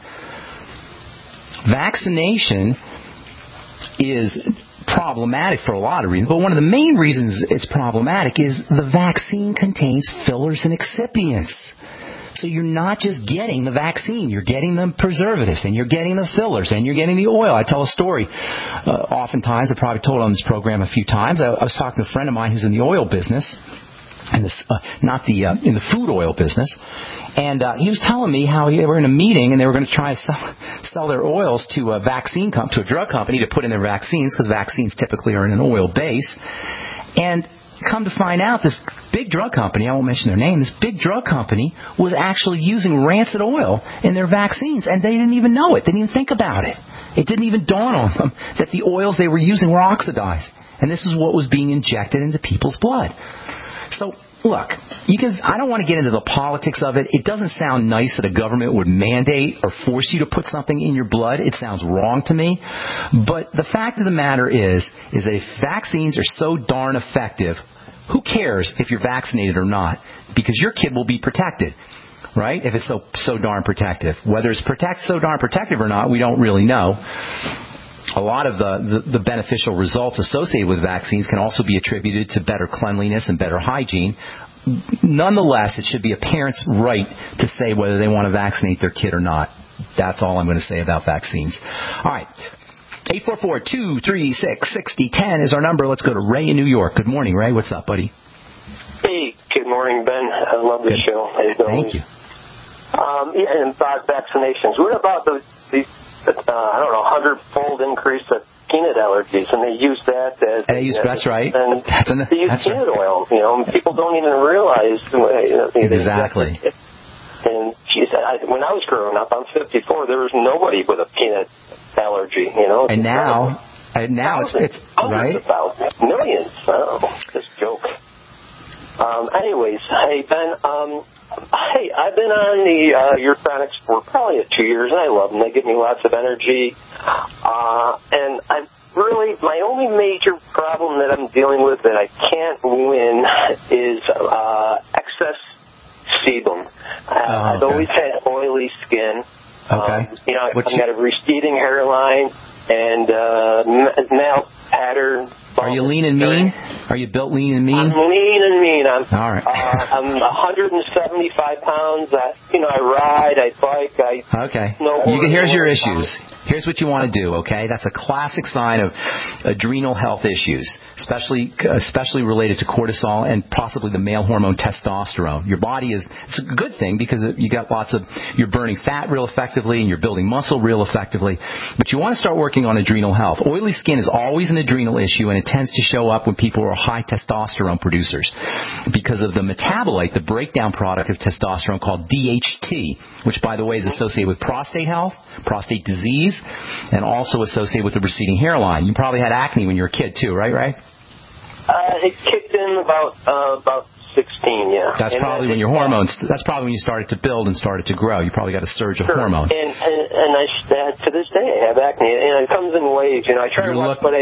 Vaccination is problematic for a lot of reasons, but one of the main reasons it's problematic is the vaccine contains fillers and excipients. So you're not just getting the vaccine, you're getting the preservatives, and you're getting the fillers, and you're getting the oil. I tell a story oftentimes, I've probably told it on this program a few times. I was talking to a friend of mine who's in the oil business, and in the food oil business, and he was telling me how they were in a meeting and they were going to try to sell their oils to a to a drug company to put in their vaccines, because vaccines typically are in an oil base. And come to find out, this big drug company, I won't mention their name, this big drug company was actually using rancid oil in their vaccines, and they didn't even know it, didn't even think about it. It didn't even dawn on them that the oils they were using were oxidized. And this is what was being injected into people's blood. So look, I don't want to get into the politics of it. It doesn't sound nice that a government would mandate or force you to put something in your blood. It sounds wrong to me. But the fact of the matter is that if vaccines are so darn effective, who cares if you're vaccinated or not? Because your kid will be protected, right? If it's so darn protective. Whether it's so darn protective or not, we don't really know. A lot of the beneficial results associated with vaccines can also be attributed to better cleanliness and better hygiene. Nonetheless, it should be a parent's right to say whether they want to vaccinate their kid or not. That's all I'm going to say about vaccines. All right. 844-236-6010 is our number. Let's go to Ray in New York. Good morning, Ray. What's up, buddy? Hey, good morning, Ben. I love the show. Thank you. And about vaccinations. What about the 100-fold increase of peanut allergies? And they use that as... That's right. And they use peanut oil. People don't even realize... Exactly. And geez, when I was growing up, I'm 54, there was nobody with a peanut allergy, And now it's right? About millions. Oh, just joke. Anyways, hey, Ben, I've been on the Urethonics for probably 2 years, and I love them. They give me lots of energy. And I'm really, my only major problem that I'm dealing with that I can't win is excess sebum. I've always had oily skin. Okay. I've got a receding hairline and male pattern. Are you lean and mean? Are you built lean and mean? I'm lean and mean. All right. I'm 175 pounds. I ride. I bike. Okay. Here's your issues. Here's what you want to do, okay? That's a classic sign of adrenal health issues, especially related to cortisol and possibly the male hormone testosterone. Your body it's a good thing because you're burning fat real effectively and you're building muscle real effectively. But you want to start working on adrenal health. Oily skin is always an adrenal issue, and it tends to show up when people are high testosterone producers because of the metabolite, the breakdown product of testosterone called DHT, which, by the way, is associated with prostate health, prostate disease, and also associated with the receding hairline. You probably had acne when you were a kid, too, right, Ray? It kicked in about 16, yeah. That's probably when your hormones, that's probably when you started to build and started to grow. You probably got a surge of hormones. And to this day I have acne, and it comes in waves. I try to watch, but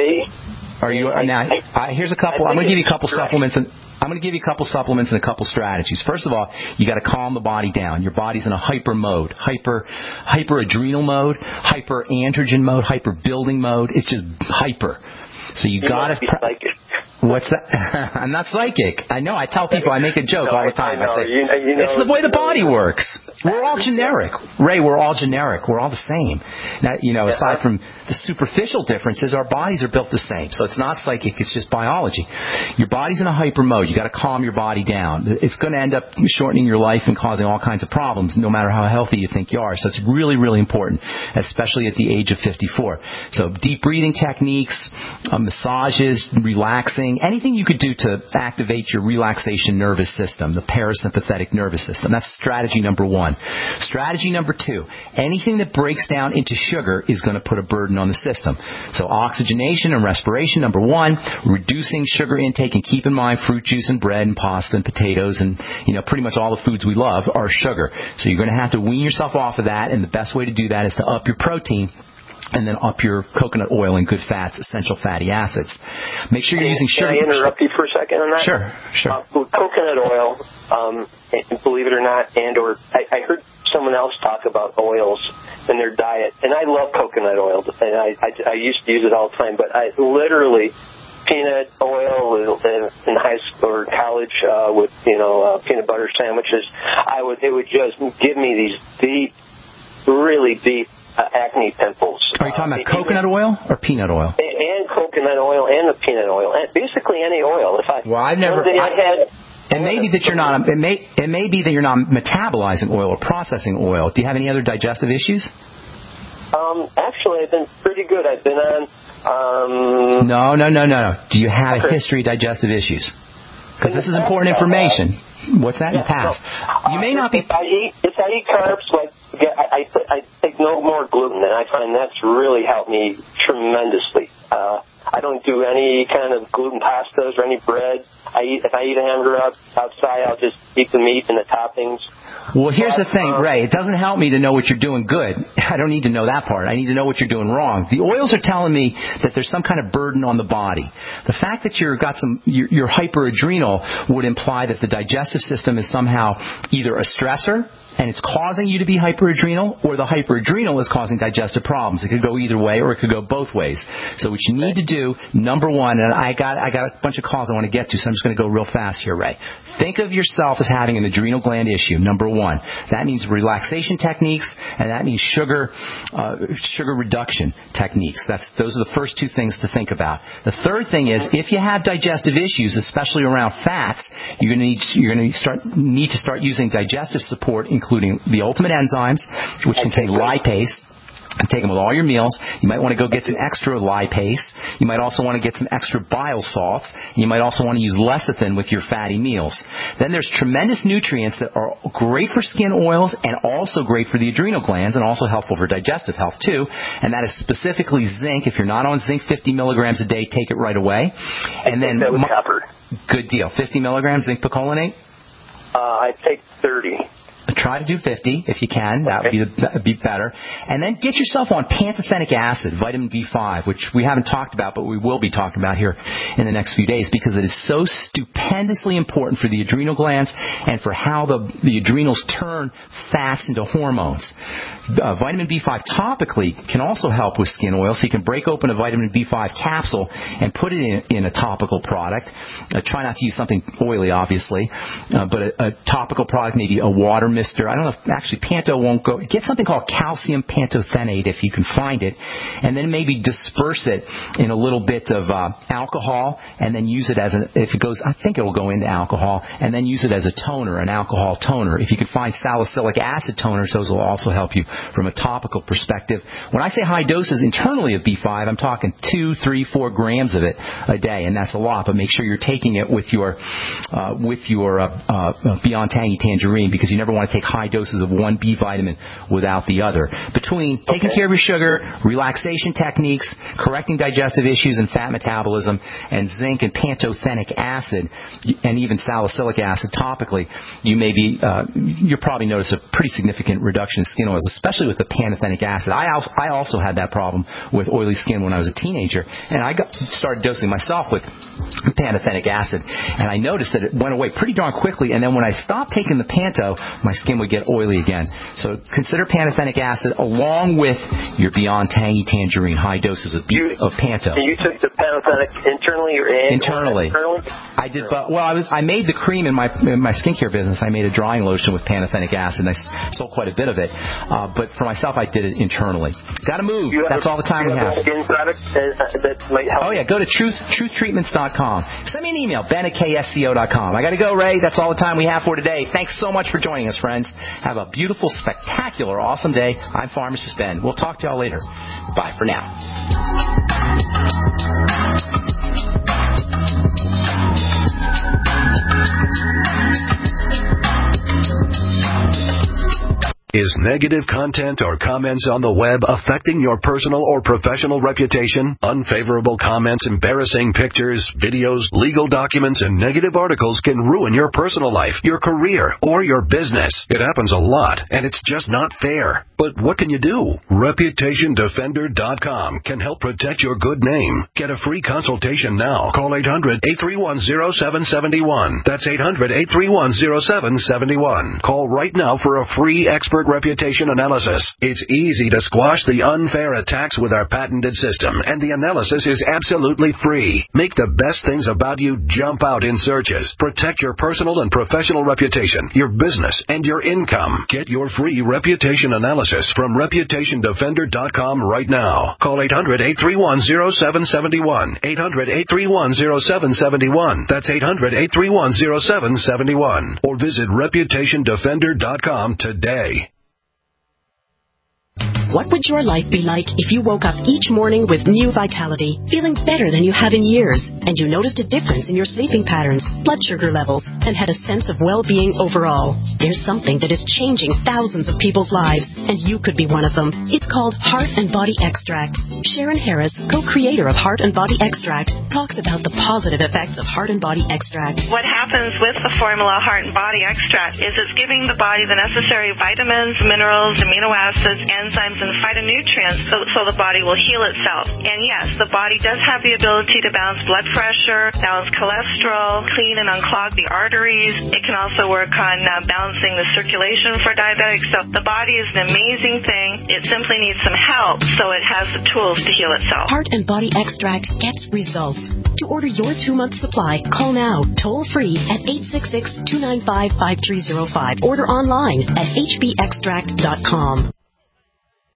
here's a couple. I'm going to give you a couple supplements and a couple strategies. First of all, you got to calm the body down. Your body's in a hyper mode, hyper adrenal mode, hyper androgen mode, hyper building mode. It's just hyper. So you got to. What's that? I'm not psychic. I know. I tell people, I make a joke all the time. I say, it's the way the body works. We're all generic. Ray, we're all generic. We're all the same. Now, aside from the superficial differences, our bodies are built the same. So it's not psychic. It's just biology. Your body's in a hyper mode. You got to calm your body down. It's going to end up shortening your life and causing all kinds of problems, no matter how healthy you think you are. So it's really, really important, especially at the age of 54. So deep breathing techniques, massages, relaxing, anything you could do to activate your relaxation nervous system, the parasympathetic nervous system. That's strategy number 1. Strategy number 2, anything that breaks down into sugar is going to put a burden on the system. So oxygenation and respiration, number 1, reducing sugar intake, and keep in mind fruit juice and bread and pasta and potatoes and, pretty much all the foods we love are sugar. So you're going to have to wean yourself off of that, and the best way to do that is to up your protein and then up your coconut oil and good fats, essential fatty acids. Make sure you're using sugar. Can I interrupt you for a second on that? Sure. With coconut oil, believe it or not, I heard someone else talk about oils in their diet, and I love coconut oil, and I used to use it all the time, but I literally peanut oil in high school or college with peanut butter sandwiches. It would just give me these deep, really deep acne pimples. Are you talking about coconut oil or peanut oil? And coconut oil and the peanut oil, and basically any oil. It may be that you're not. It may be that you're not metabolizing oil or processing oil. Do you have any other digestive issues? Actually, I've been pretty good. I've been on. No. Do you have a history of digestive issues? Because this is important information. What's that in the past? You may not be. If I eat carbs, I take no more gluten, and I find that's really helped me tremendously. I don't do any kind of gluten pastas or any bread. If I eat a hamburger outside, I'll just eat the meat and the toppings. Well, here's the thing, Ray. It doesn't help me to know what you're doing good. I don't need to know that part. I need to know what you're doing wrong. The oils are telling me that there's some kind of burden on the body. The fact that you're hyperadrenal would imply that the digestive system is somehow either a stressor, and it's causing you to be hyperadrenal, or the hyperadrenal is causing digestive problems. It could go either way, or it could go both ways. So what you need to do, number one, and I got a bunch of calls I want to get to, so I'm just going to go real fast here, Ray. Think of yourself as having an adrenal gland issue, number one. That means relaxation techniques, and that means sugar reduction techniques. Those are the first two things to think about. The third thing is, if you have digestive issues, especially around fats, you're going to need to start using digestive support, including the ultimate enzymes, which contain lipase. And take them with all your meals. You might want to go get some extra lipase. You might also want to get some extra bile salts. You might also want to use lecithin with your fatty meals. Then there's tremendous nutrients that are great for skin oils and also great for the adrenal glands and also helpful for digestive health too. And that is specifically zinc. If you're not on zinc 50 milligrams a day, take it right away. And then copper. Good deal. 50 milligrams zinc picolinate? I take 30. Try to do 50 if you can. That would be better. And then get yourself on pantothenic acid, vitamin B5, which we haven't talked about, but we will be talking about here in the next few days because it is so stupendously important for the adrenal glands and for how the adrenals turn fats into hormones. Vitamin B5 topically can also help with skin oil, so you can break open a vitamin B5 capsule and put it in a topical product. Try not to use something oily, obviously, but a topical product, maybe a water mister. I don't know if actually Panto won't go. Get something called calcium pantothenate if you can find it, and then maybe disperse it in a little bit of alcohol, and then use it as if it goes, I think it will go into alcohol, and then use it as a toner, an alcohol toner. If you can find salicylic acid toners, those will also help you from a topical perspective. When I say high doses internally of B5, I'm talking 2, 3, 4 grams of it a day, and that's a lot. But make sure you're taking it with your Beyond Tangy Tangerine, because you never want to take high doses of one B vitamin without the other. Between taking care of your sugar, relaxation techniques, correcting digestive issues and fat metabolism, and zinc and pantothenic acid, and even salicylic acid topically, you'll probably notice a pretty significant reduction in skin oils, especially with the pantothenic acid. I also had that problem with oily skin when I was a teenager, and I started dosing myself with pantothenic acid, and I noticed that it went away pretty darn quickly, and then when I stopped taking the Panto, my skin would get oily again. So consider pantothenic acid along with your Beyond Tangy Tangerine, high doses of Panto. And you took the pantothenic internally or internally? I did, I made the cream in my skincare business. I made a drying lotion with pantothenic acid, and I sold quite a bit of it. But for myself, I did it internally. Got to move. That's all the time we have. Skin product that might help? Oh, yeah. Go to truthtreatments.com. Send me an email, ben@ksco.com. I got to go, Ray. That's all the time we have for today. Thanks so much for joining us, friends. Have a beautiful, spectacular, awesome day. I'm Pharmacist Ben. We'll talk to y'all later. Bye for now. Is negative content or comments on the web affecting your personal or professional reputation? Unfavorable comments, embarrassing pictures, videos, legal documents, and negative articles can ruin your personal life, your career, or your business. It happens a lot, and it's just not fair. But what can you do? ReputationDefender.com can help protect your good name. Get a free consultation now. Call 800-831-0771. That's 800-831-0771. Call right now for a free expert reputation analysis. It's easy to squash the unfair attacks with our patented system, and the analysis is absolutely free. Make the best things about you jump out in searches. Protect your personal and professional reputation, your business, and your income. Get your free reputation analysis from ReputationDefender.com right now. Call 800-831-0771. 800-831-0771. That's 800-831-0771. Or visit ReputationDefender.com today. What would your life be like if you woke up each morning with new vitality, feeling better than you have in years, and you noticed a difference in your sleeping patterns, blood sugar levels, and had a sense of well-being overall? There's something that is changing thousands of people's lives, and you could be one of them. It's called Heart and Body Extract. Sharon Harris, co-creator of Heart and Body Extract, talks about the positive effects of Heart and Body Extract. What happens with the formula Heart and Body Extract is it's giving the body the necessary vitamins, minerals, amino acids, enzymes, and phytonutrients so the body will heal itself. And yes, the body does have the ability to balance blood pressure, balance cholesterol, clean and unclog the arteries. It can also work on balancing the circulation for diabetics. So the body is an amazing thing. It simply needs some help so it has the tools to heal itself. Heart and Body Extract gets results. To order your 2-month supply, call now, toll free at 866-295-5305. Order online at hbextract.com.